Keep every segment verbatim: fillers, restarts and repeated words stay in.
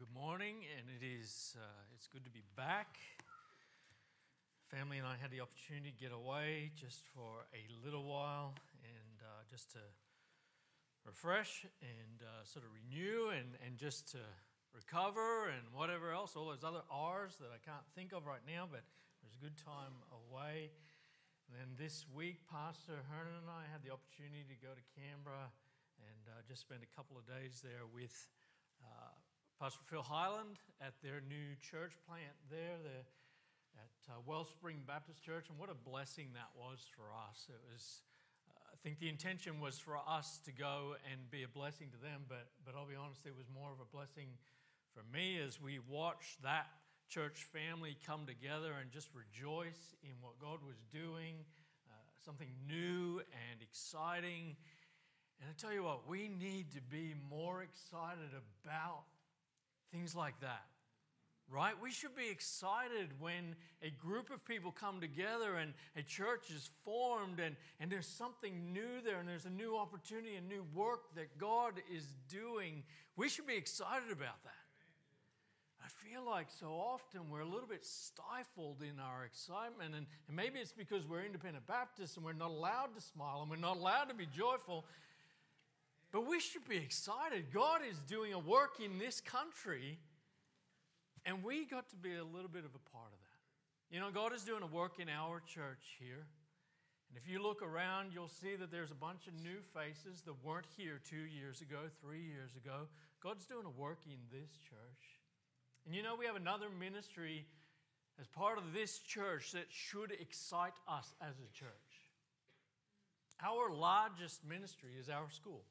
Good morning, and it is uh, it's good to be back. Family and I had the opportunity to get away just for a little while and uh, just to refresh and uh, sort of renew and, and just to recover and whatever else, all those other R's that I can't think of right now, but it was a good time away. And then this week, Pastor Hernan and I had the opportunity to go to Canberra and uh, just spend a couple of days there with uh, Pastor Phil Highland at their new church plant there, the, at uh, Wellspring Baptist Church, and what a blessing that was for us. It was, uh, I think the intention was for us to go and be a blessing to them, but but I'll be honest, it was more of a blessing for me as we watched that church family come together and just rejoice in what God was doing, uh, something new and exciting. And I tell you what, we need to be more excited about things like that, right? We should be excited when a group of people come together and a church is formed and, and there's something new there and there's a new opportunity, a new work that God is doing. We should be excited about that. I feel like so often we're a little bit stifled in our excitement, and, and maybe it's because we're independent Baptists and we're not allowed to smile and we're not allowed to be joyful. But we should be excited. God is doing a work in this country, and we got to be a little bit of a part of that. You know, God is doing a work in our church here. And if you look around, you'll see that there's a bunch of new faces that weren't here two years ago, three years ago. God's doing a work in this church. And you know, we have another ministry as part of this church that should excite us as a church. Our largest ministry is our school.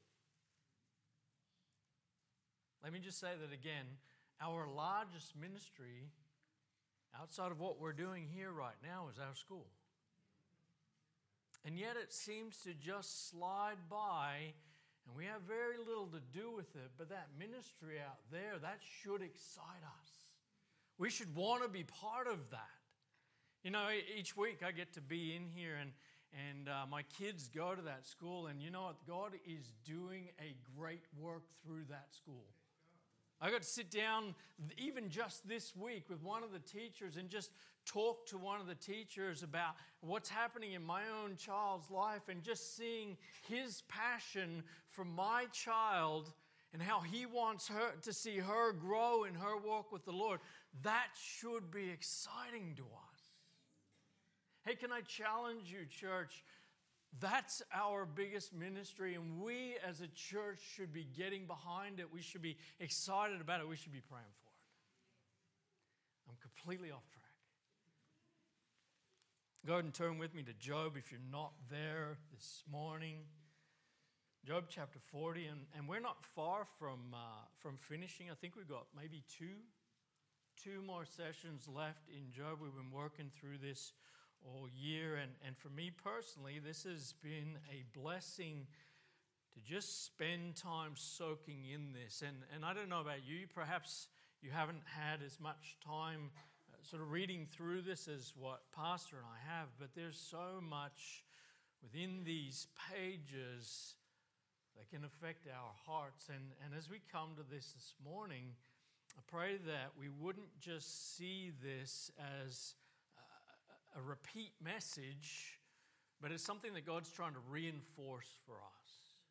Let me just say that again. Our largest ministry, outside of what we're doing here right now, is our school. And yet it seems to just slide by, and we have very little to do with it, but that ministry out there, that should excite us. We should want to be part of that. You know, each week I get to be in here, and, and uh, my kids go to that school, and you know what? God is doing a great work through that school. I got to sit down even just this week with one of the teachers and just talk to one of the teachers about what's happening in my own child's life, and just seeing his passion for my child and how he wants her to see her grow in her walk with the Lord. That should be exciting to us. Hey, can I challenge you, church? That's our biggest ministry, and we as a church should be getting behind it. We should be excited about it. We should be praying for it. I'm completely off track. Go ahead and turn with me to Job if you're not there this morning. Job chapter forty, and, and we're not far from uh, from finishing. I think we've got maybe two, two more sessions left in Job. We've been working through this all year, and, and for me personally, this has been a blessing to just spend time soaking in this. And, and I don't know about you, perhaps you haven't had as much time uh, sort of reading through this as what Pastor and I have, but there's so much within these pages that can affect our hearts. And, and as we come to this this morning, I pray that we wouldn't just see this as a repeat message, but it's something that God's trying to reinforce for us.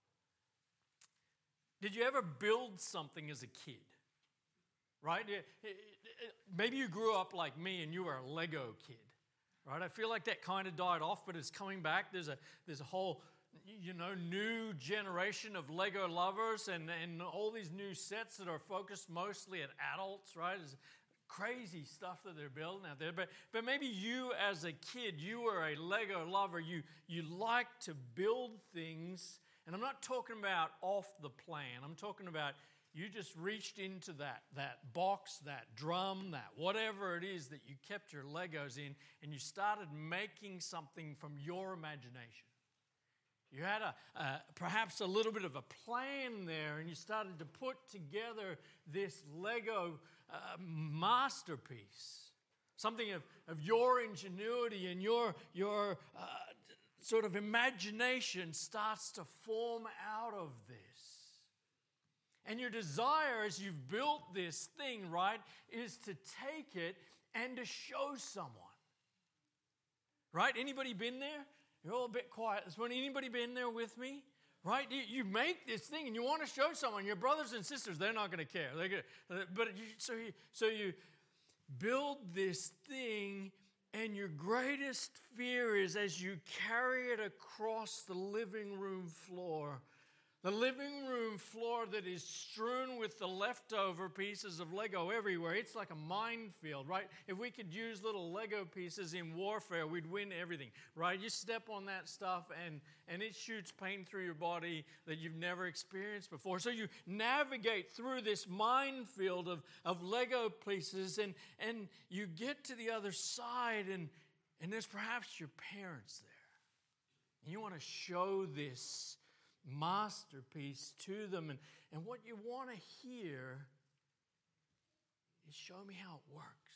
Did you ever build something as a kid? Right? Maybe you grew up like me and you were a Lego kid. Right? I feel like that kind of died off, but it's coming back. There's a there's a whole, you know, new generation of Lego lovers, and, and all these new sets that are focused mostly at adults, right? It's crazy stuff that they're building out there. But but maybe you as a kid, you were a Lego lover. You you like to build things. And I'm not talking about off the plan. I'm talking about you just reached into that, that box, that drum, that whatever it is that you kept your Legos in, and you started making something from your imagination. You had a uh, perhaps a little bit of a plan there, and you started to put together this Lego uh, masterpiece, something of, of your ingenuity and your, your uh, sort of imagination starts to form out of this. And your desire as you've built this thing, right, is to take it and to show someone. Right? Anybody been there? You're all a bit quiet this morning. Anybody been there with me? Right? You, you make this thing and you want to show someone. Your brothers and sisters, they're not going to care. They're gonna, but you, so, you, so you build this thing, and your greatest fear is as you carry it across the living room floor, the living room floor that is strewn with the leftover pieces of Lego everywhere. It's like a minefield, right? If we could use little Lego pieces in warfare, we'd win everything, right? You step on that stuff and, and it shoots pain through your body that you've never experienced before. So you navigate through this minefield of, of Lego pieces, and, and you get to the other side, and, and there's perhaps your parents there. And you want to show this masterpiece to them, and, and what you want to hear is, show me how it works.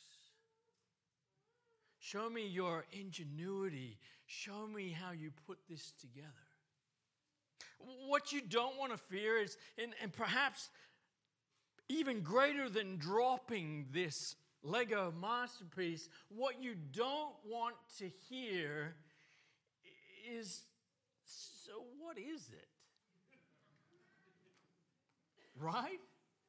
Show me your ingenuity. Show me how you put this together. What you don't want to fear is, and, and perhaps even greater than dropping this Lego masterpiece, what you don't want to hear is, so what is it? Right?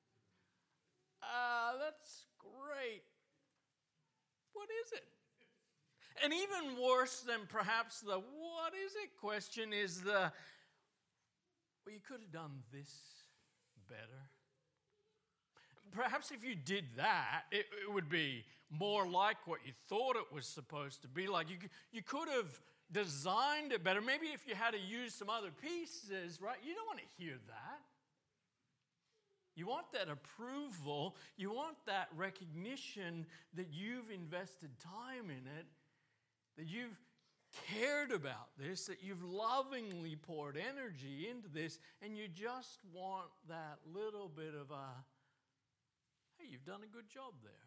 Uh, that's great. What is it? And even worse than perhaps the what is it question is the, well, you could have done this better. Perhaps if you did that, it, it would be more like what you thought it was supposed to be like. You, you could have designed it better. Maybe if you had to use some other pieces, right? You don't want to hear that. You want that approval. You want that recognition that you've invested time in it, that you've cared about this, that you've lovingly poured energy into this, and you just want that little bit of a, hey, you've done a good job there.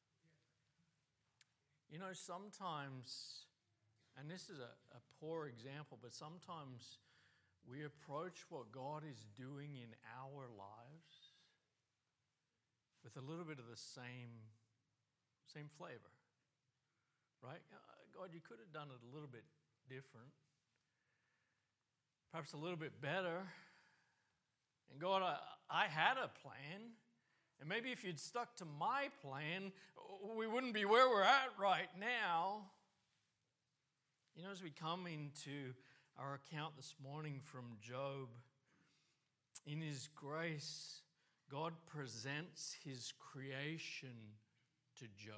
You know, sometimes, and this is a, a poor example, but sometimes we approach what God is doing in our lives with a little bit of the same, same flavor, right? Uh, God, you could have done it a little bit different, perhaps a little bit better. And God, I, I had a plan, and maybe if you'd stuck to my plan, we wouldn't be where we're at right now. You know, as we come into our account this morning from Job, in His grace, God presents His creation to Job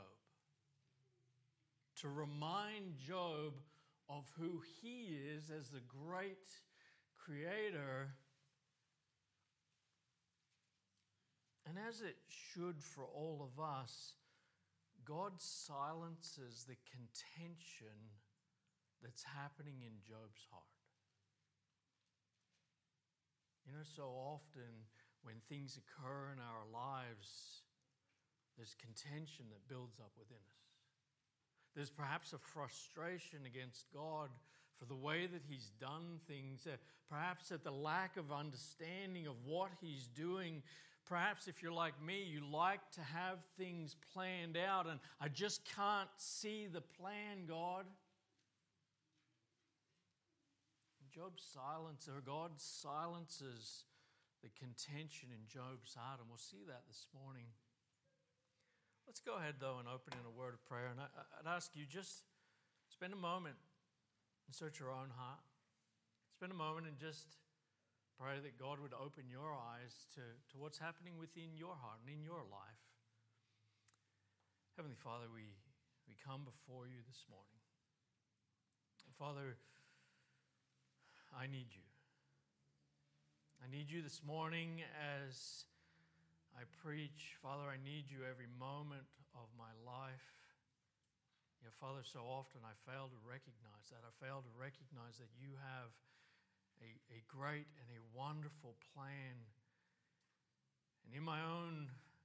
to remind Job of who he is as the great creator. And as it should for all of us, God silences the contention that's happening in Job's heart. You know, so often when things occur in our lives, there's contention that builds up within us. There's perhaps a frustration against God for the way that He's done things, uh, perhaps at the lack of understanding of what He's doing. Perhaps if you're like me, you like to have things planned out, and I just can't see the plan, God. Job's silence, or God silences the contention in Job's heart, and we'll see that this morning. Let's go ahead, though, and open in a word of prayer. And I, I'd ask you just spend a moment and search your own heart. Spend a moment and just pray that God would open your eyes to, to what's happening within your heart and in your life. Heavenly Father, we, we come before you this morning. Father, I need you. I need you this morning as I preach. Father, I need you every moment of my life. Yeah, Father, so often I fail to recognize that. I fail to recognize that you have a, a great and a wonderful plan. And in my own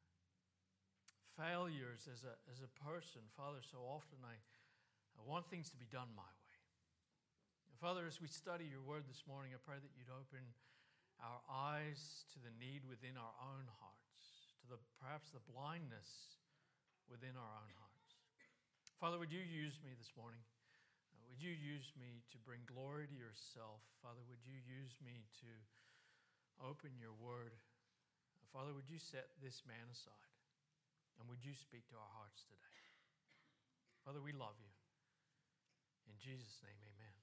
failures as a, as a person, Father, so often I, I want things to be done my way. And Father, as we study your word this morning, I pray that you'd open our eyes to the need within our own hearts, to the perhaps the blindness within our own hearts. Father, would you use me this morning? Uh, would you use me to bring glory to yourself? Father, would you use me to open your word? Uh, Father, would you set this man aside? And would you speak to our hearts today? Father, we love you. In Jesus' name, amen.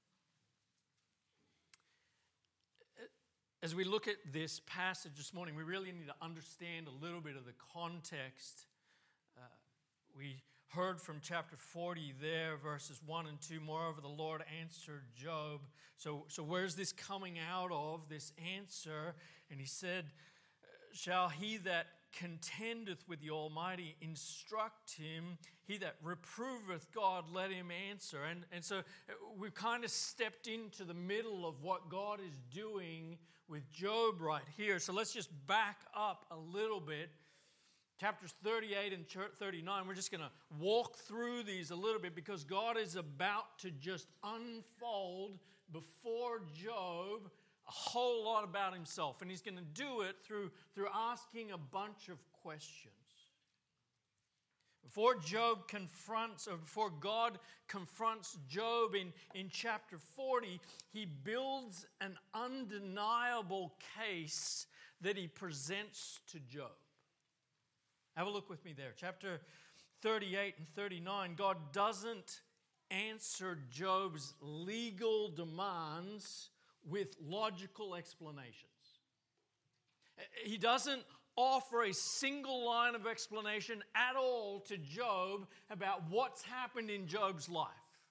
As we look at this passage this morning, we really need to understand a little bit of the context. Uh, we heard from chapter forty there, verses one and two. Moreover, the Lord answered Job. So, so where's this coming out of, this answer? And he said, shall he that contendeth with the Almighty instruct him? He that reproveth God, let him answer. And, and so we've kind of stepped into the middle of what God is doing with Job right here. So let's just back up a little bit. Chapters thirty-eight and thirty-nine, we're just going to walk through these a little bit because God is about to just unfold before Job a whole lot about himself. And he's going to do it through, through asking a bunch of questions. Before Job confronts, or before God confronts Job in, in chapter forty, he builds an undeniable case that he presents to Job. Have a look with me there. Chapter thirty-eight and thirty-nine, God doesn't answer Job's legal demands with logical explanations. He doesn't offer a single line of explanation at all to Job about what's happened in Job's life.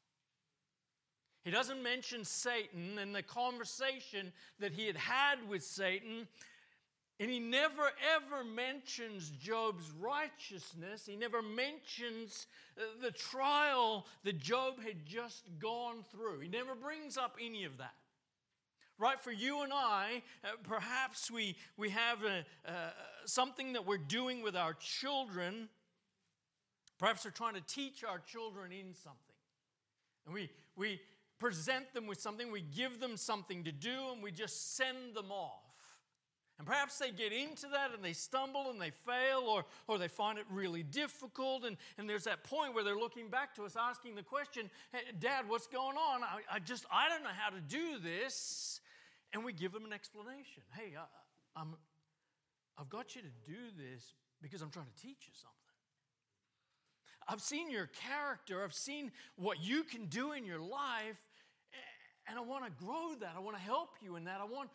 He doesn't mention Satan and the conversation that he had had with Satan, and he never ever mentions Job's righteousness. He never mentions the trial that Job had just gone through. He never brings up any of that. Right, for you and I, uh, perhaps we, we have a, uh, something that we're doing with our children. Perhaps we're trying to teach our children in something. And we, we present them with something, we give them something to do, and we just send them off. And perhaps they get into that and they stumble and they fail, or, or they find it really difficult. And, and there's that point where they're looking back to us asking the question, hey, Dad, what's going on? I, I just, I don't know how to do this. And we give them an explanation. Hey, I, I'm, I've got you to do this because I'm trying to teach you something. I've seen your character. I've seen what you can do in your life. And I want to grow that. I want to help you in that. I want...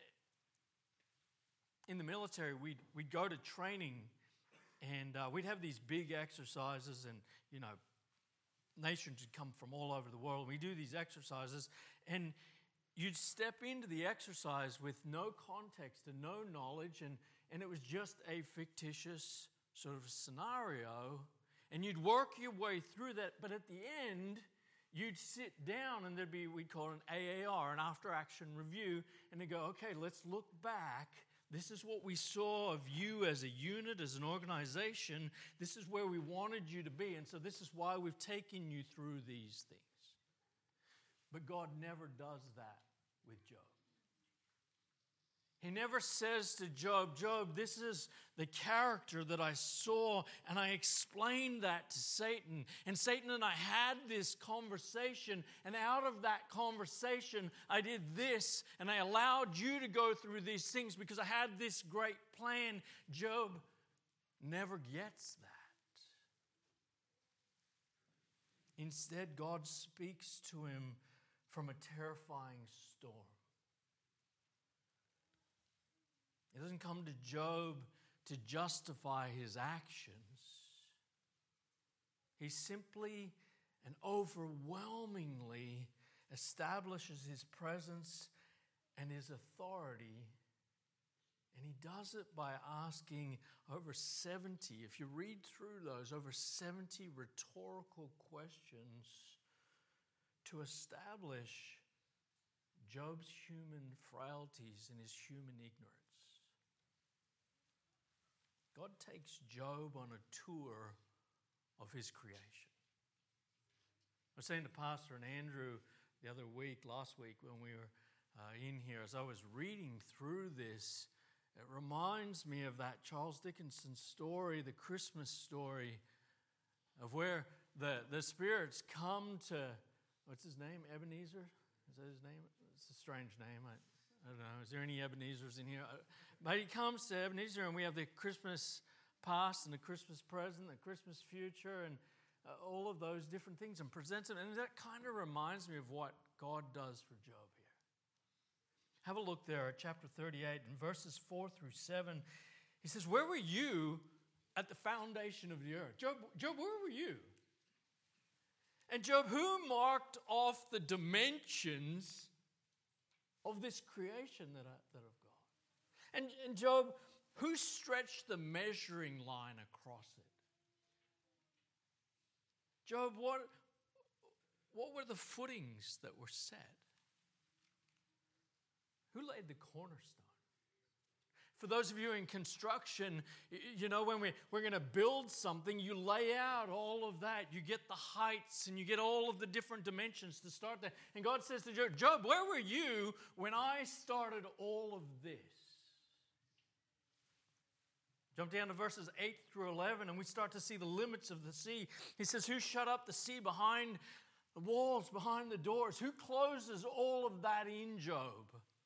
In the military, we'd, we'd go to training, and uh, we'd have these big exercises, and, you know, nations would come from all over the world. We do these exercises, and you'd step into the exercise with no context and no knowledge, and, and it was just a fictitious sort of scenario, and you'd work your way through that, but at the end, you'd sit down, and there'd be, we'd call it an A A R, an after-action review, and they'd go, okay, let's look back. This is what we saw of you as a unit, as an organization. This is where we wanted you to be. And so this is why we've taken you through these things. But God never does that with Job. He never says to Job, Job, this is the character that I saw, and I explained that to Satan. And Satan and I had this conversation, and out of that conversation, I did this, and I allowed you to go through these things because I had this great plan. Job never gets that. Instead, God speaks to him from a terrifying storm. He doesn't come to Job to justify his actions. He simply and overwhelmingly establishes his presence and his authority. And he does it by asking over seventy, if you read through those, over seventy rhetorical questions to establish Job's human frailties and his human ignorance. God takes Job on a tour of his creation. I was saying to Pastor and Andrew the other week, last week, when we were uh, in here as I was reading through this. It reminds me of that Charles Dickens story, the Christmas story, of where the, the spirits come to, what's his name, Ebenezer? Is that his name? It's a strange name. I, I don't know. Is there any Ebenezers in here? But he comes to Ebenezer, and we have the Christmas past and the Christmas present, the Christmas future, and uh, all of those different things, and presents it. And that kind of reminds me of what God does for Job here. Have a look there at chapter thirty-eight and verses four through seven. He says, where were you at the foundation of the earth? Job, Job, where were you? And Job, who marked off the dimensions of this creation that, I, that I've got? And, and Job, who stretched the measuring line across it? Job, what, what were the footings that were set? Who laid the cornerstone? For those of you in construction, you know, when we, we're going to build something, you lay out all of that. You get the heights and you get all of the different dimensions to start that. And God says to Job, Job, where were you when I started all of this? Jump down to verses eight through eleven, and we start to see the limits of the sea. He says, who shut up the sea behind the walls, behind the doors? Who closes all of that in, Job?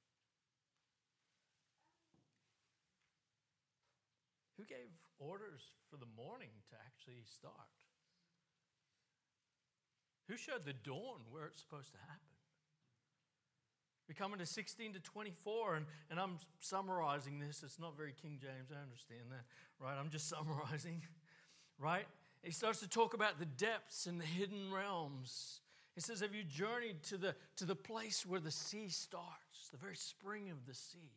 Who gave orders for the morning to actually start? Who showed the dawn where it's supposed to happen? We come into sixteen to twenty-four, and, and I'm summarizing this. It's not very King James, I understand that, right? I'm just summarizing, right? He starts to talk about the depths and the hidden realms. He says, have you journeyed to the, to the place where the sea starts, the very spring of the sea?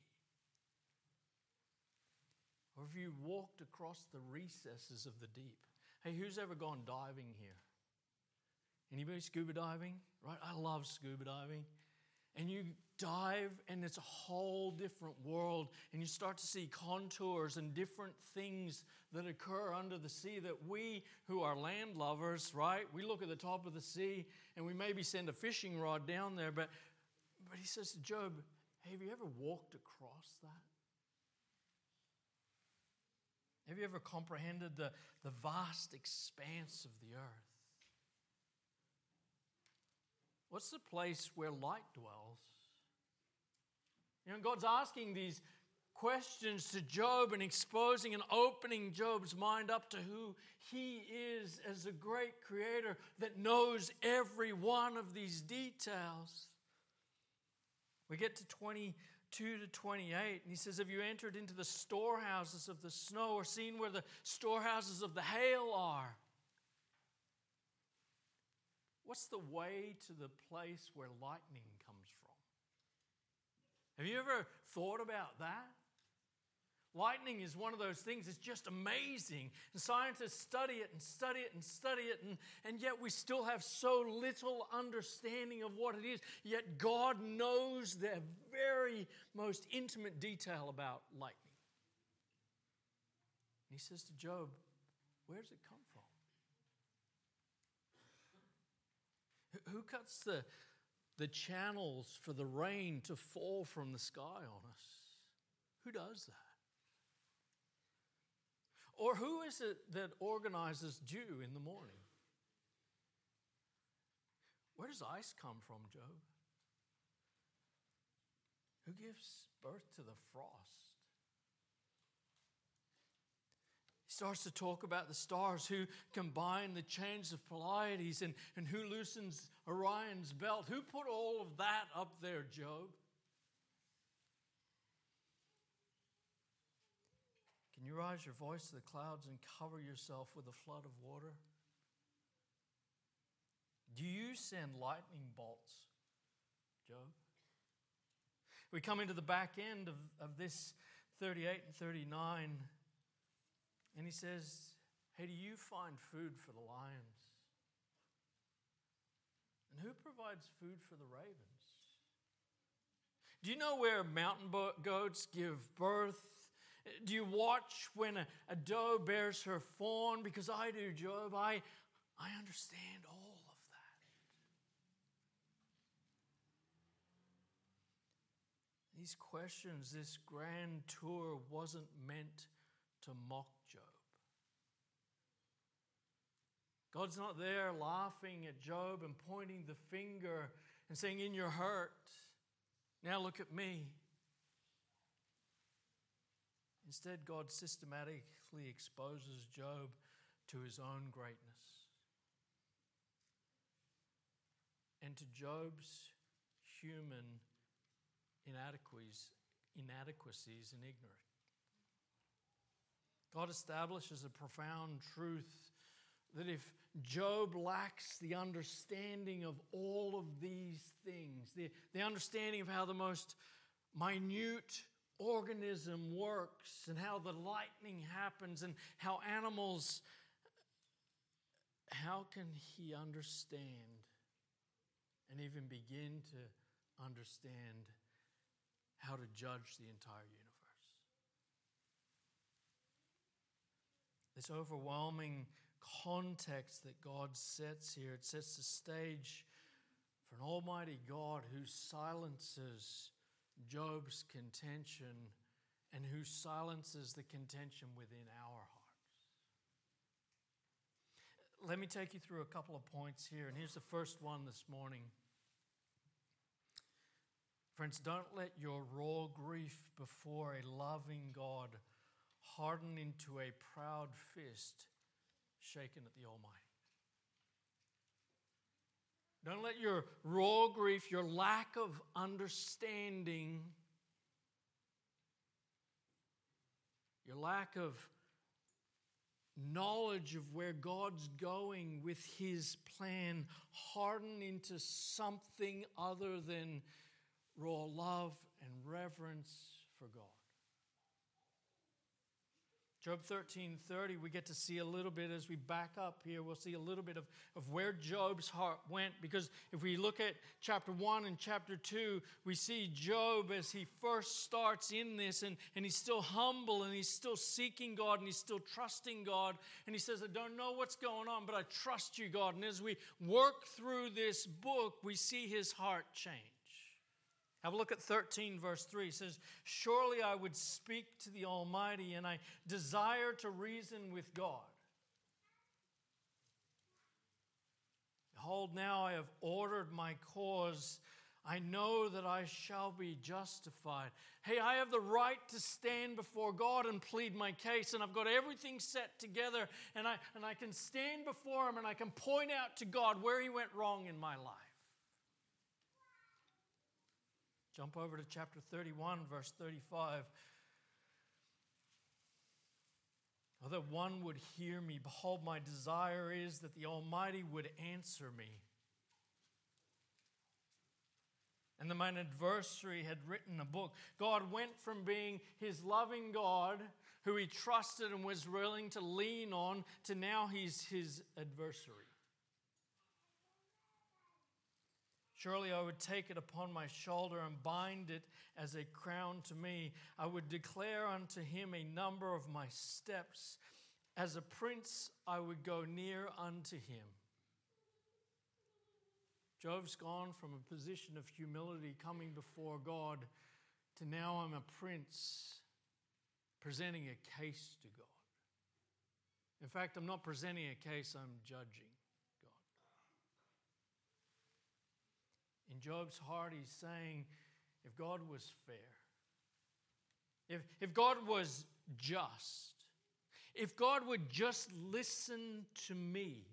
Or have you walked across the recesses of the deep? Hey, who's ever gone diving here? Anybody scuba diving? Right? I love scuba diving. And you dive, and it's a whole different world. And you start to see contours and different things that occur under the sea that we, who are land lovers, right? We look at the top of the sea, and we maybe send a fishing rod down there. But, but he says to Job, hey, have you ever walked across that? Have you ever comprehended the, the vast expanse of the earth? What's the place where light dwells? You know, God's asking these questions to Job and exposing and opening Job's mind up to who he is as a great creator that knows every one of these details. We get to twenty-two to twenty-eight, and he says, have you entered into the storehouses of the snow or seen where the storehouses of the hail are? What's the way to the place where lightning comes from? Have you ever thought about that? Lightning is one of those things that's just amazing. And scientists study it and study it and study it, and, and yet we still have so little understanding of what it is. Yet God knows the very most intimate detail about lightning. And he says to Job, where does it come from? Who cuts the, the channels for the rain to fall from the sky on us? Who does that? Or who is it that organizes dew in the morning? Where does ice come from, Job? Who gives birth to the frost? He starts to talk about the stars, who combine the chains of Pleiades, and, and who loosens Orion's belt. Who put all of that up there, Job? Can you rise your voice to the clouds and cover yourself with a flood of water? Do you send lightning bolts, Job? We come into the back end of, of this thirty-eight and thirty-nine, and he says, hey, do you find food for the lions? And who provides food for the ravens? Do you know where mountain goats give birth? Do you watch when a, a doe bears her fawn? Because I do, Job. I, I understand all of These questions, this grand tour wasn't meant to mock Job. God's not there laughing at Job and pointing the finger and saying, in your hurt, now look at me. Instead, God systematically exposes Job to his own greatness and to Job's human inadequacies, inadequacies and ignorance. God establishes a profound truth that if Job lacks the understanding of all of these things, the, the understanding of how the most minute organism works and how the lightning happens and how animals, how can he understand and even begin to understand how to judge the entire universe? This overwhelming context that God sets here, it sets the stage for an almighty God who silences Job's contention and who silences the contention within our hearts. Let me take you through a couple of points here, and here's the first one this morning. Friends, don't let your raw grief before a loving God harden into a proud fist shaken at the Almighty. Don't let your raw grief, your lack of understanding, your lack of knowledge of where God's going with His plan harden into something other than raw love and reverence for God. Job thirteen thirty, we get to see a little bit as we back up here. We'll see a little bit of, of where Job's heart went. Because if we look at chapter one and chapter two, we see Job as he first starts in this, and, and he's still humble, and he's still seeking God, and he's still trusting God. And he says, I don't know what's going on, but I trust you, God. And as we work through this book, we see his heart change. Have a look at thirteen, verse three. It says, surely I would speak to the Almighty, and I desire to reason with God. Behold, now I have ordered my cause. I know that I shall be justified. Hey, I have the right to stand before God and plead my case, and I've got everything set together, and I, and I can stand before Him, and I can point out to God where He went wrong in my life. Jump over to chapter thirty-one, verse thirty-five. Oh, that one would hear me. Behold, my desire is that the Almighty would answer me. And that mine adversary had written a book. God went from being his loving God, who he trusted and was willing to lean on, to now he's his adversary. Surely I would take it upon my shoulder and bind it as a crown to me. I would declare unto him a number of my steps. As a prince I would go near unto him. Job's gone from a position of humility coming before God to now I'm a prince presenting a case to God. In fact, I'm not presenting a case, I'm judging. In Job's heart, he's saying, if God was fair, if, if God was just, if God would just listen to me,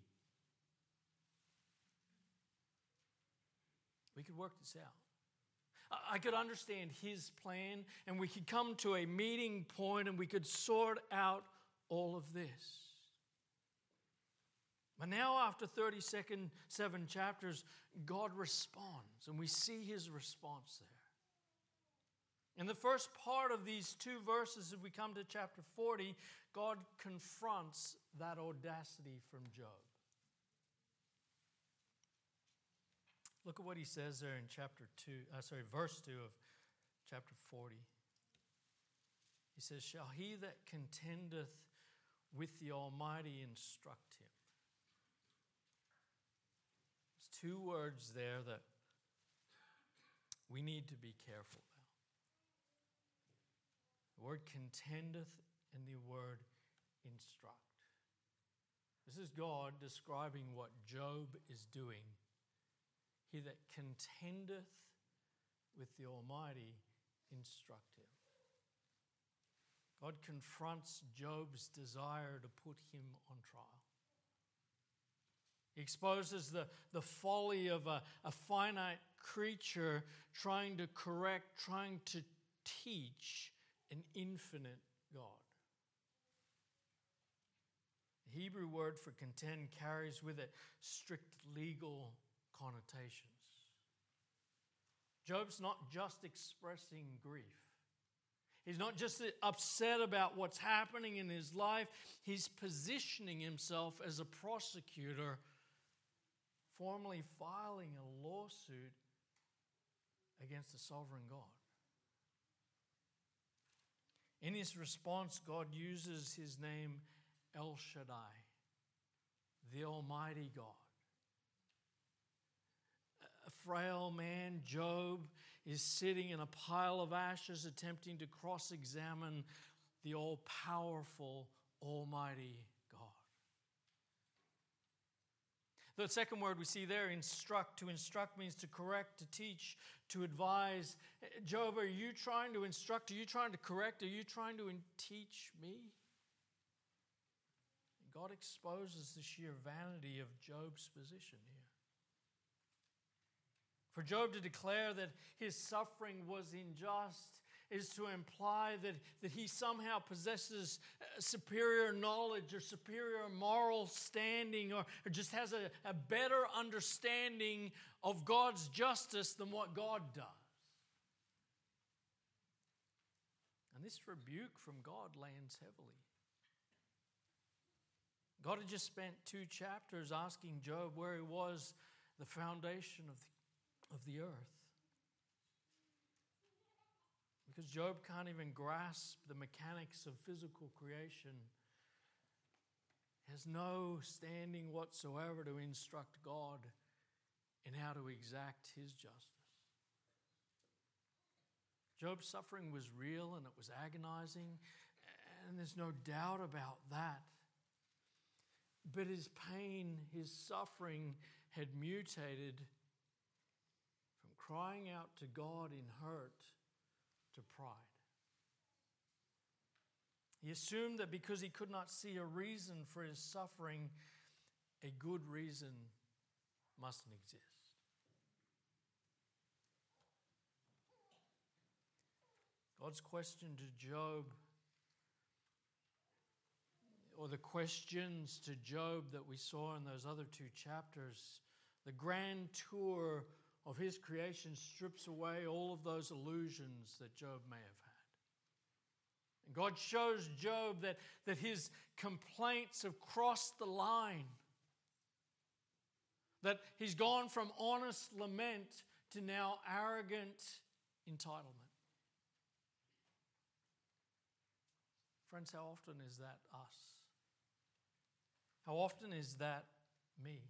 we could work this out. I could understand his plan, and we could come to a meeting point, and we could sort out all of this. But now, after thirty-seven chapters, God responds, and we see his response there. In the first part of these two verses, as we come to chapter forty, God confronts that audacity from Job. Look at what he says there in chapter two, uh, sorry, verse two of chapter forty. He says, shall he that contendeth with the Almighty instruct him? Two words there that we need to be careful about. The word contendeth and the word instruct. This is God describing what Job is doing. He that contendeth with the Almighty, instruct him. God confronts Job's desire to put him on trial. He exposes the, the folly of a, a finite creature trying to correct, trying to teach an infinite God. The Hebrew word for contend carries with it strict legal connotations. Job's not just expressing grief. He's not just upset about what's happening in his life. He's positioning himself as a prosecutor, formally filing a lawsuit against the sovereign God. In his response, God uses his name El Shaddai, the Almighty God. A frail man, Job, is sitting in a pile of ashes attempting to cross-examine the all-powerful, almighty God. The second word we see there, instruct. To instruct means to correct, to teach, to advise. Job, are you trying to instruct? Are you trying to correct? Are you trying to teach me? God exposes the sheer vanity of Job's position here. For Job to declare that his suffering was unjust is to imply that, that he somehow possesses superior knowledge or superior moral standing or, or just has a, a better understanding of God's justice than what God does. And this rebuke from God lands heavily. God had just spent two chapters asking Job where he was, the foundation of the, of the earth. Because Job can't even grasp the mechanics of physical creation. He has no standing whatsoever to instruct God in how to exact his justice. Job's suffering was real and it was agonizing, and there's no doubt about that. But his pain, his suffering had mutated from crying out to God in hurt to pride. He assumed that because he could not see a reason for his suffering, a good reason mustn't exist. God's question to Job, or the questions to Job that we saw in those other two chapters, the grand tour of his creation strips away all of those illusions that Job may have had. And God shows Job that, that his complaints have crossed the line, that he's gone from honest lament to now arrogant entitlement. Friends, how often is that us? How often is that me?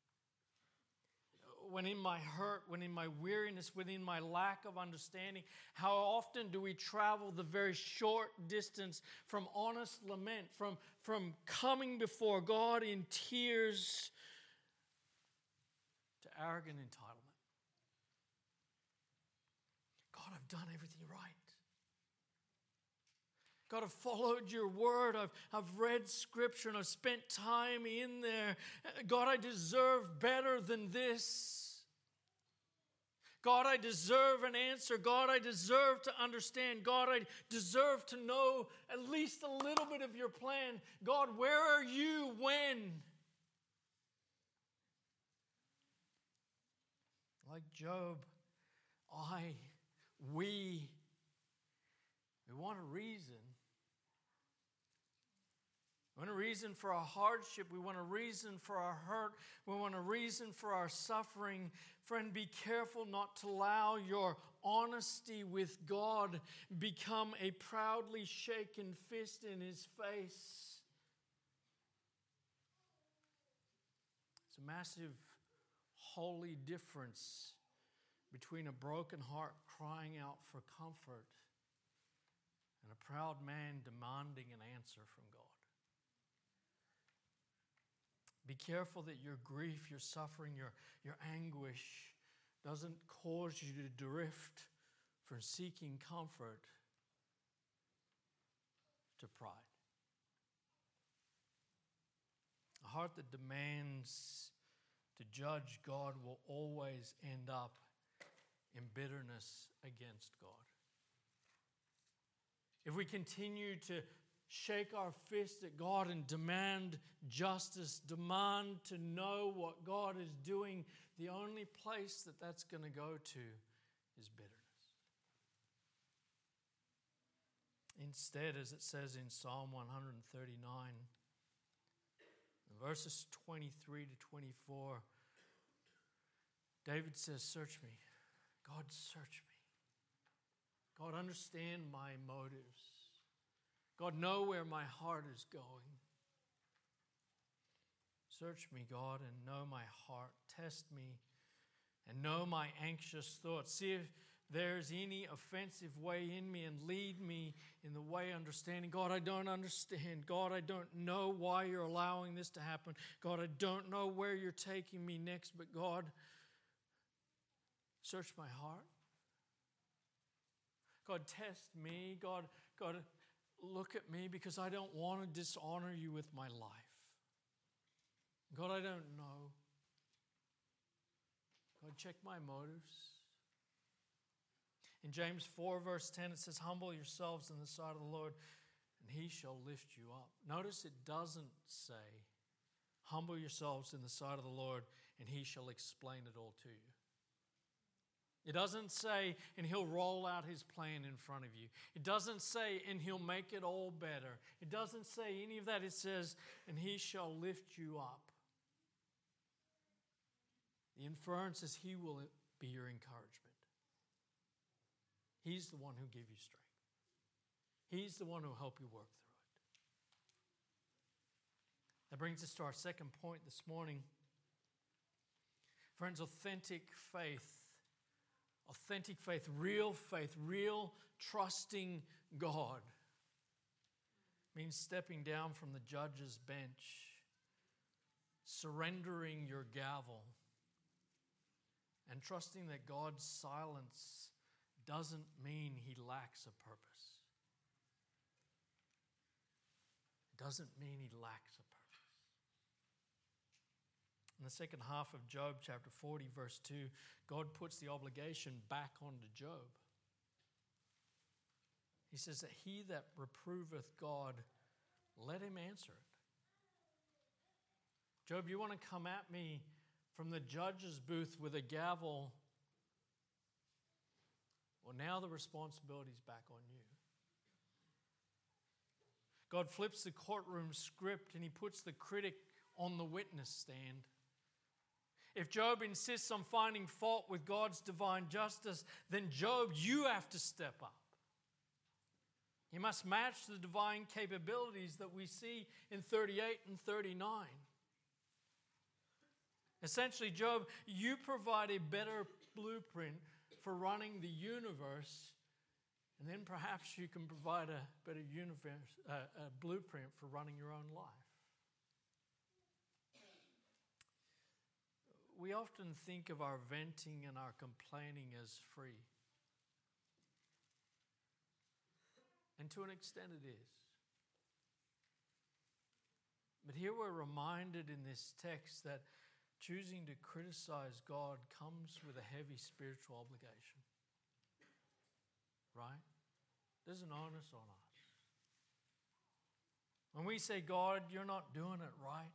When in my hurt, when in my weariness, when in my lack of understanding, how often do we travel the very short distance from honest lament, from, from coming before God in tears to arrogant entitlement? God, I've done everything right. God, I've followed your word. I've, I've read scripture and I've spent time in there. God, I deserve better than this. God, I deserve an answer. God, I deserve to understand. God, I deserve to know at least a little bit of your plan. God, where are you when? Like Job, I, we, we want a reason. We want a reason for our hardship. We want a reason for our hurt. We want a reason for our suffering. Friend, be careful not to allow your honesty with God become a proudly shaken fist in his face. It's a massive, holy difference between a broken heart crying out for comfort and a proud man demanding an answer from God. Be careful that your grief, your suffering, your, your anguish doesn't cause you to drift from seeking comfort to pride. A heart that demands to judge God will always end up in bitterness against God. If we continue to shake our fist at God and demand justice, demand to know what God is doing, the only place that that's going to go to is bitterness. Instead, as it says in Psalm one thirty-nine, verses twenty-three to twenty-four, David says, "Search me. God, search me. God, understand my motives. God, know where my heart is going. Search me, God, and know my heart. Test me and know my anxious thoughts. See if there's any offensive way in me and lead me in the way of understanding. God, I don't understand. God, I don't know why you're allowing this to happen. God, I don't know where you're taking me next, but God, search my heart. God, test me. God, God, look at me because I don't want to dishonor you with my life. God, I don't know. God, check my motives." In James four, verse ten, it says, "Humble yourselves in the sight of the Lord, and he shall lift you up." Notice it doesn't say, "Humble yourselves in the sight of the Lord, and he shall explain it all to you." It doesn't say, "and he'll roll out his plan in front of you." It doesn't say, "and he'll make it all better." It doesn't say any of that. It says, "and he shall lift you up." The inference is he will be your encouragement. He's the one who gives you strength. He's the one who will help you work through it. That brings us to our second point this morning. Friends, authentic faith, authentic faith, real faith, real trusting God means stepping down from the judge's bench, surrendering your gavel, and trusting that God's silence doesn't mean he lacks a purpose. It doesn't mean he lacks a purpose. In the second half of Job, chapter forty, verse two, God puts the obligation back onto Job. He says that he that reproveth God, let him answer it. Job, you want to come at me from the judge's booth with a gavel? Well, now the responsibility's back on you. God flips the courtroom script and he puts the critic on the witness stand. If Job insists on finding fault with God's divine justice, then Job, you have to step up. He must match the divine capabilities that we see in thirty-eight and thirty-nine. Essentially, Job, you provide a better blueprint for running the universe, and then perhaps you can provide a better universe, uh, a blueprint for running your own life. We often think of our venting and our complaining as free. And to an extent it is. But here we're reminded in this text that choosing to criticize God comes with a heavy spiritual obligation. Right? There's an onus on us. When we say, "God, you're not doing it right,"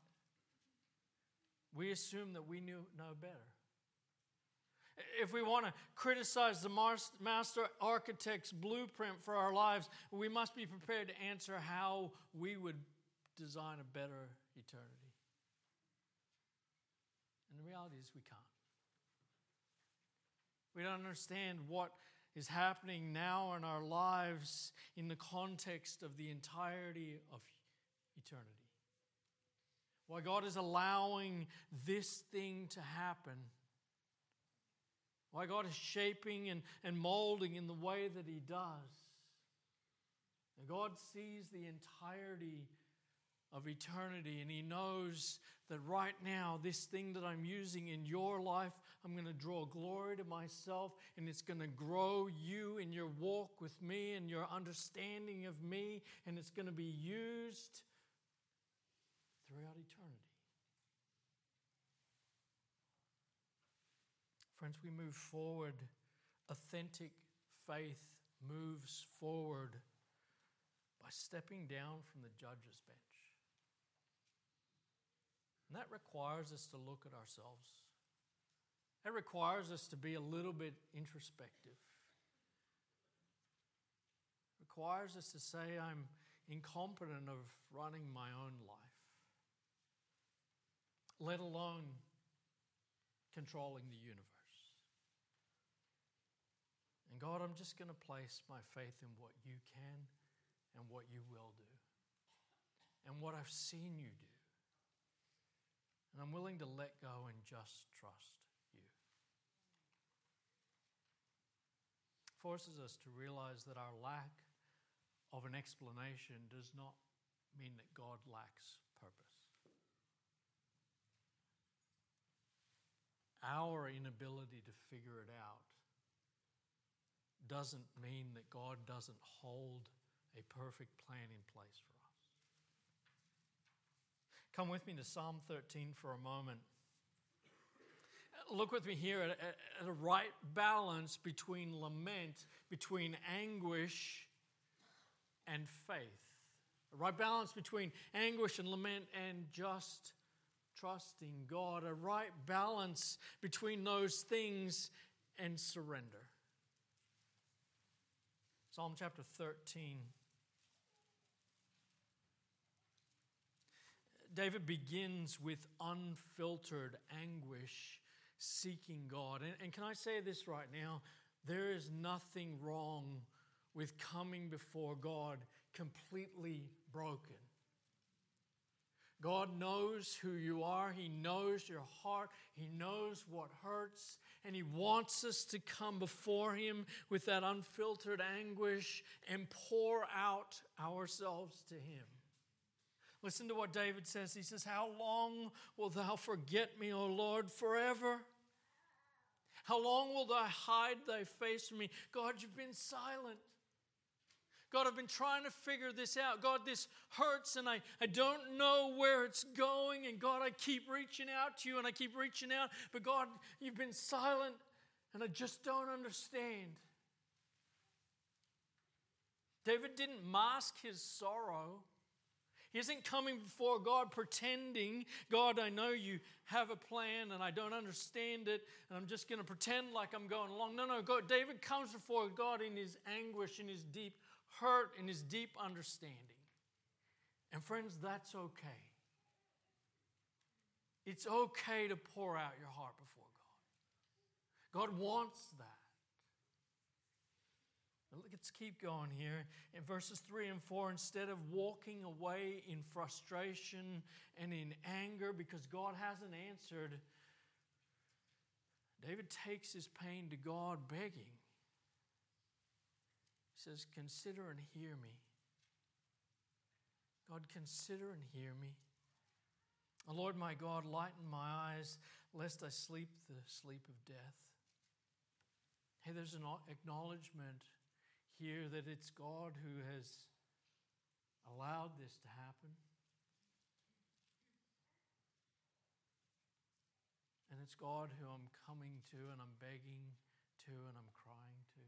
we assume that we knew, know better. If we want to criticize the master architect's blueprint for our lives, we must be prepared to answer how we would design a better eternity. And the reality is we can't. We don't understand what is happening now in our lives in the context of the entirety of eternity. Why God is allowing this thing to happen. Why God is shaping and, and molding in the way that he does. And God sees the entirety of eternity, and He knows that right now, this thing that I'm using in your life, I'm going to draw glory to myself, and it's going to grow you in your walk with me and your understanding of me, and it's going to be used throughout eternity. Friends, we move forward. Authentic faith moves forward by stepping down from the judge's bench. And that requires us to look at ourselves. That requires us to be a little bit introspective. It requires us to say, I'm incompetent of running my own life, let alone controlling the universe. And God, I'm just going to place my faith in what you can and what you will do and what I've seen you do. And I'm willing to let go and just trust you. Forces us to realize that our lack of an explanation does not mean that God lacks purpose. Our inability to figure it out doesn't mean that God doesn't hold a perfect plan in place for us. Come with me to Psalm thirteen for a moment. Look with me here at, at a right balance between lament, between anguish and faith. A right balance between anguish and lament and just trusting God. A right balance between those things and surrender. Psalm chapter thirteen. David begins with unfiltered anguish, seeking God. And, and can I say this right now? There is nothing wrong with coming before God completely broken. God knows who you are. He knows your heart. He knows what hurts. And He wants us to come before Him with that unfiltered anguish and pour out ourselves to Him. Listen to what David says. He says, how long will thou forget me, O Lord, forever? How long will thou hide thy face from me? God, you've been silent. God, I've been trying to figure this out. God, this hurts and I, I don't know where it's going. And God, I keep reaching out to you and I keep reaching out. But God, you've been silent and I just don't understand. David didn't mask his sorrow. He isn't coming before God pretending, God, I know you have a plan and I don't understand it and I'm just going to pretend like I'm going along. No, no, God, David comes before God in his anguish, in his deep hurt, in his deep understanding. And friends, that's okay. It's okay to pour out your heart before God. God wants that. Let's keep going here. In verses three and four, instead of walking away in frustration and in anger because God hasn't answered, David takes his pain to God begging. He says, consider and hear me. God, consider and hear me. Oh, Lord my God, lighten my eyes, lest I sleep the sleep of death. Hey, there's an acknowledgement here that it's God who has allowed this to happen. And it's God who I'm coming to and I'm begging to and I'm crying to.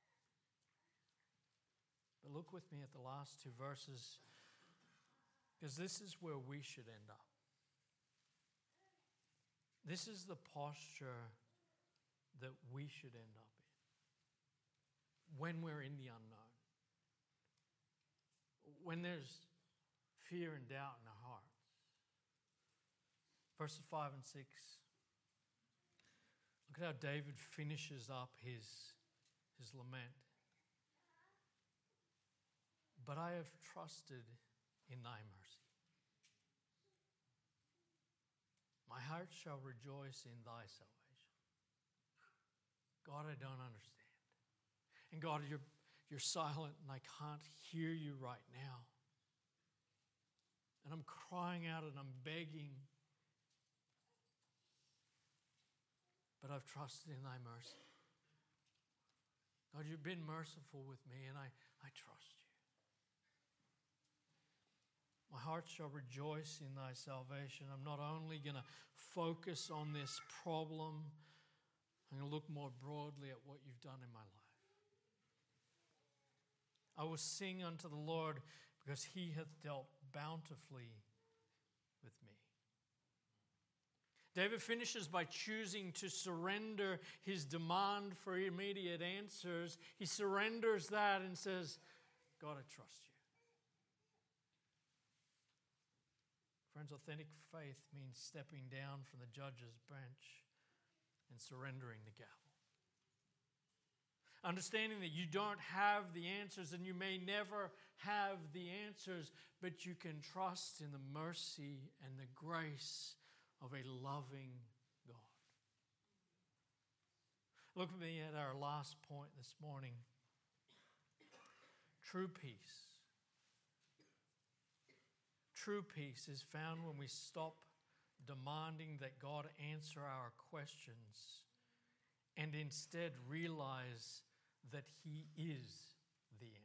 But look with me at the last two verses, because this is where we should end up. This is the posture that we should end up in when we're in the unknown, when there's fear and doubt in our hearts. Verses five and six. Look at how David finishes up his, his lament. But I have trusted in thy mercy. My heart shall rejoice in thy salvation. God, I don't understand. And God, you're, you're silent and I can't hear you right now. And I'm crying out and I'm begging. But I've trusted in thy mercy. God, you've been merciful with me and I, I trust you. My heart shall rejoice in thy salvation. I'm not only going to focus on this problem, I'm going to look more broadly at what you've done in my life. I will sing unto the Lord because he hath dealt bountifully with me. David finishes by choosing to surrender his demand for immediate answers. He surrenders that and says, God, I trust you. Friends, authentic faith means stepping down from the judge's bench and surrendering the gavel. Understanding that you don't have the answers and you may never have the answers, but you can trust in the mercy and the grace of a loving God. Look with me at our last point this morning. True peace. True peace is found when we stop demanding that God answer our questions and instead realize that he is the answer.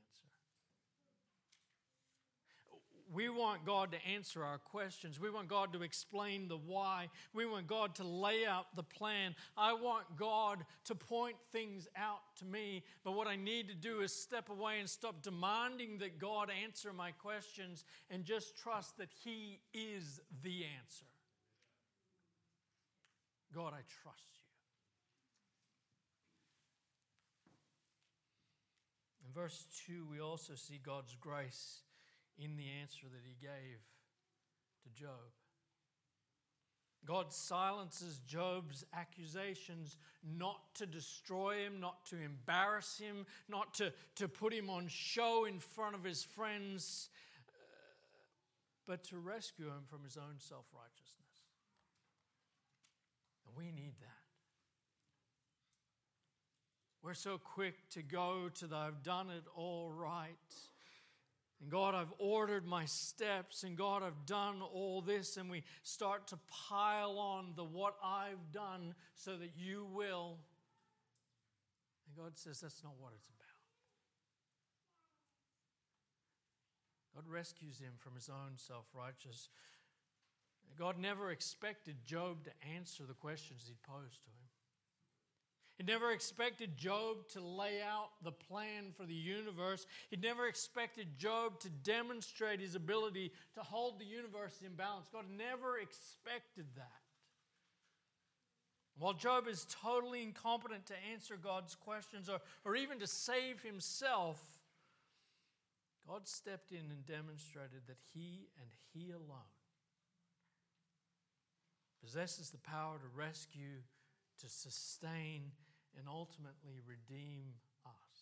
We want God to answer our questions. We want God to explain the why. We want God to lay out the plan. I want God to point things out to me. But what I need to do is step away and stop demanding that God answer my questions and just trust that he is the answer. God, I trust you. In verse two, we also see God's grace in the answer that he gave to Job. God silences Job's accusations not to destroy him, not to embarrass him, not to, to put him on show in front of his friends, uh, but to rescue him from his own self-righteousness. And we need that. We're so quick to go to the I've done it all right. And God, I've ordered my steps, and God, I've done all this, and we start to pile on the what I've done so that you will. And God says that's not what it's about. God rescues him from his own self-righteousness. God never expected Job to answer the questions he'd posed to him. He never expected Job to lay out the plan for the universe. He never expected Job to demonstrate his ability to hold the universe in balance. God never expected that. While Job is totally incompetent to answer God's questions or, or even to save himself, God stepped in and demonstrated that he and he alone possesses the power to rescue, to sustain, and ultimately redeem us.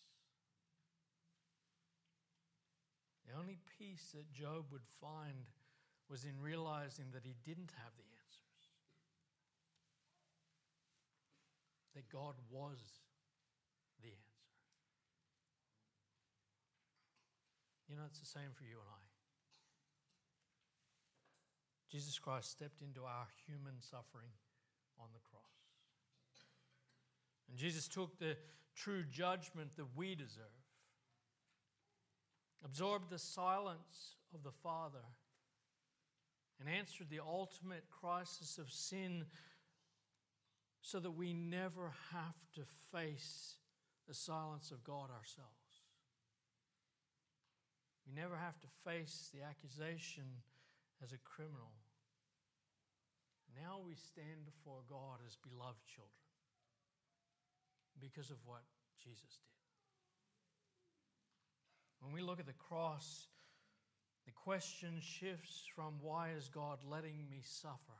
The only peace that Job would find was in realizing that he didn't have the answers. That God was the answer. You know, it's the same for you and I. Jesus Christ stepped into our human suffering on the cross. And Jesus took the true judgment that we deserve, absorbed the silence of the Father, and answered the ultimate crisis of sin so that we never have to face the silence of God ourselves. We never have to face the accusation as a criminal. Now we stand before God as beloved children because of what Jesus did. When we look at the cross, the question shifts from why is God letting me suffer?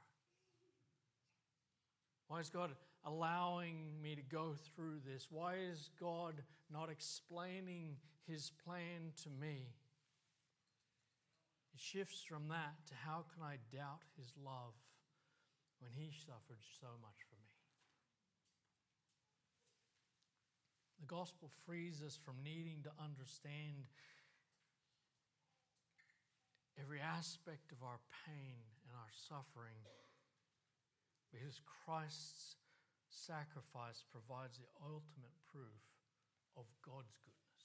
Why is God allowing me to go through this? Why is God not explaining his plan to me? It shifts from that to how can I doubt his love when he suffered so much for me? The gospel frees us from needing to understand every aspect of our pain and our suffering, because Christ's sacrifice provides the ultimate proof of God's goodness.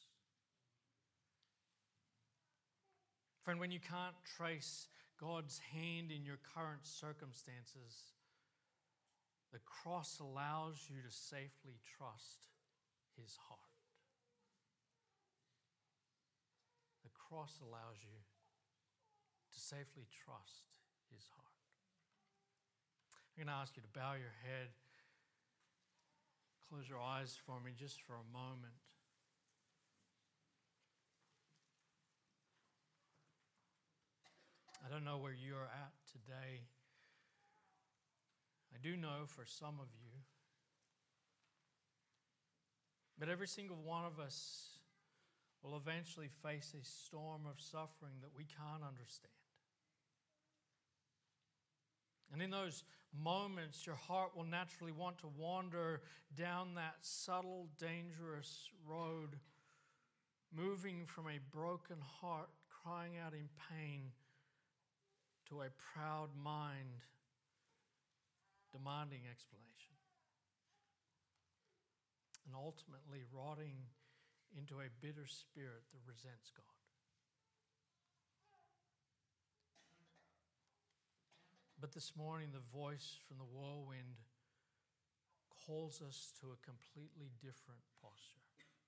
Friend, when you can't trace God's hand in your current circumstances, the cross allows you to safely trust His heart. The cross allows you to safely trust His heart. I'm going to ask you to bow your head, close your eyes for me just for a moment. I don't know where you're at today. I do know for some of you, but every single one of us will eventually face a storm of suffering that we can't understand. And in those moments, your heart will naturally want to wander down that subtle, dangerous road, moving from a broken heart, crying out in pain, to a proud mind, demanding explanation, and ultimately rotting into a bitter spirit that resents God. But this morning, the voice from the whirlwind calls us to a completely different posture.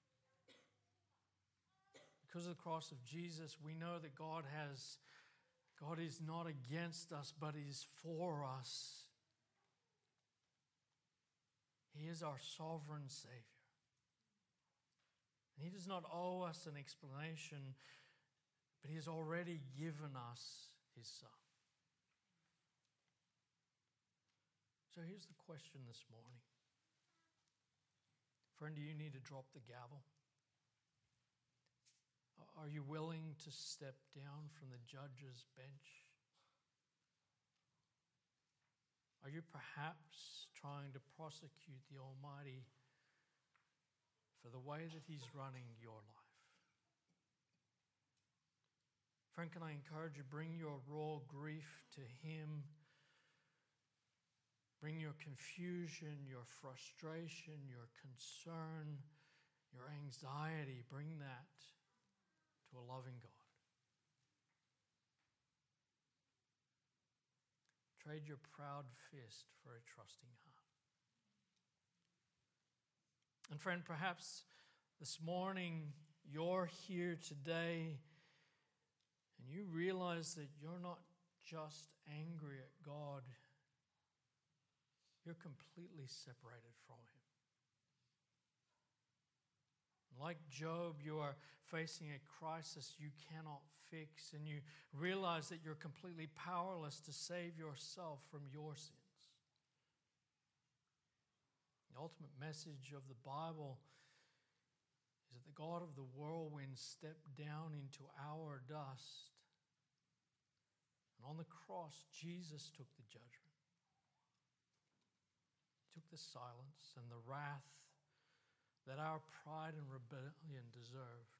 Because of the cross of Jesus, we know that God has, God is not against us, but He is for us. He is our sovereign Savior. And He does not owe us an explanation, but He has already given us His Son. So here's the question this morning. Friend, do you need to drop the gavel? Are you willing to step down from the judge's bench? Are you perhaps trying to prosecute the Almighty for the way that He's running your life? Friend, can I encourage you, bring your raw grief to Him. Bring your confusion, your frustration, your concern, your anxiety, bring that to a loving God. Trade your proud fist for a trusting heart. And friend, perhaps this morning you're here today and you realize that you're not just angry at God, you're completely separated from Him. Like Job, you are facing a crisis you cannot fix, and you realize that you're completely powerless to save yourself from your sins. The ultimate message of the Bible is that the God of the whirlwind stepped down into our dust, and on the cross, Jesus took the judgment. He took the silence and the wrath that our pride and rebellion deserved.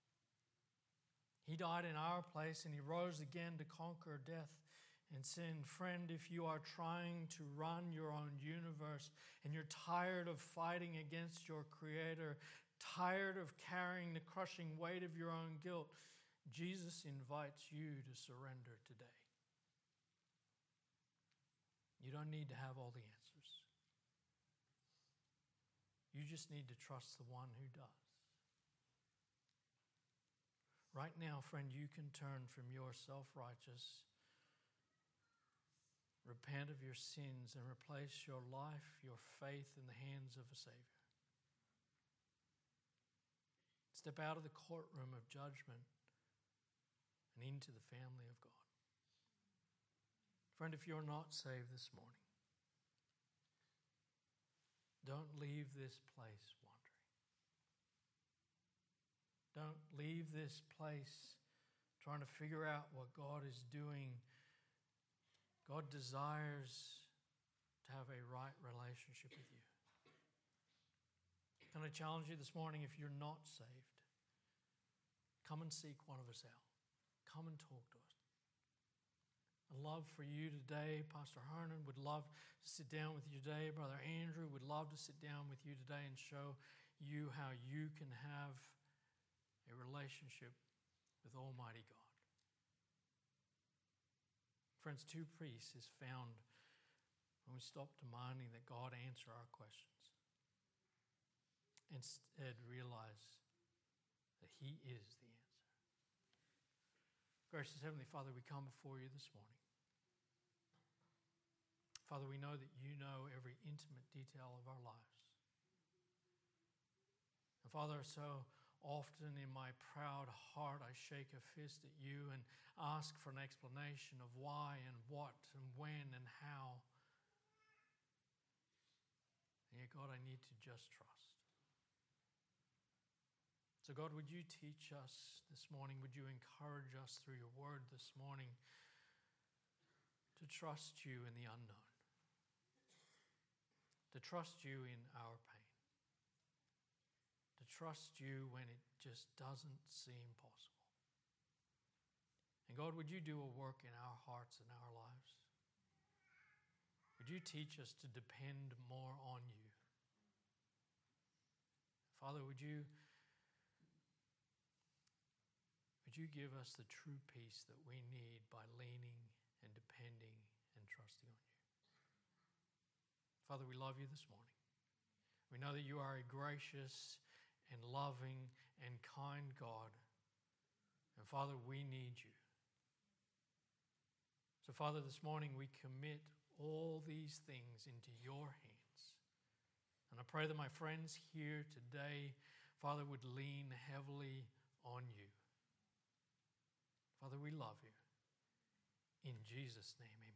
He died in our place and He rose again to conquer death and sin. Friend, if you are trying to run your own universe and you're tired of fighting against your Creator, tired of carrying the crushing weight of your own guilt, Jesus invites you to surrender today. You don't need to have all the answers. You just need to trust the one who does. Right now, friend, you can turn from your self-righteous, repent of your sins, and replace your life, your faith in the hands of a Savior. Step out of the courtroom of judgment and into the family of God. Friend, if you're not saved this morning, don't leave this place wandering. Don't leave this place trying to figure out what God is doing. God desires to have a right relationship with you. Can I challenge you this morning, if you're not saved, come and seek one of us out. Come and talk to us. I'd love for you today, Pastor Hernan would love to sit down with you today. Brother Andrew would love to sit down with you today and show you how you can have a relationship with Almighty God. Friends, two peace is found when we stop demanding that God answer our questions. Instead, realize that He is the answer. Gracious Heavenly Father, we come before you this morning. Father, we know that you know every intimate detail of our lives. And Father, so often in my proud heart, I shake a fist at you and ask for an explanation of why and what and when and how. And yet, God, I need to just trust. So God, would you teach us this morning? Would you encourage us through your word this morning to trust you in the unknown? To trust you in our pain? To trust you when it just doesn't seem possible? And God, would you do a work in our hearts and our lives? Would you teach us to depend more on you? Father, would you Would you give us the true peace that we need by leaning and depending and trusting on you? Father, we love you this morning. We know that you are a gracious and loving and kind God. And Father, we need you. So Father, this morning we commit all these things into your hands. And I pray that my friends here today, Father, would lean heavily on you. Father, we love you. In Jesus' name, amen.